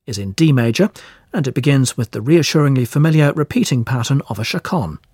is in D major, and it begins with the reassuringly familiar repeating pattern of a chaconne.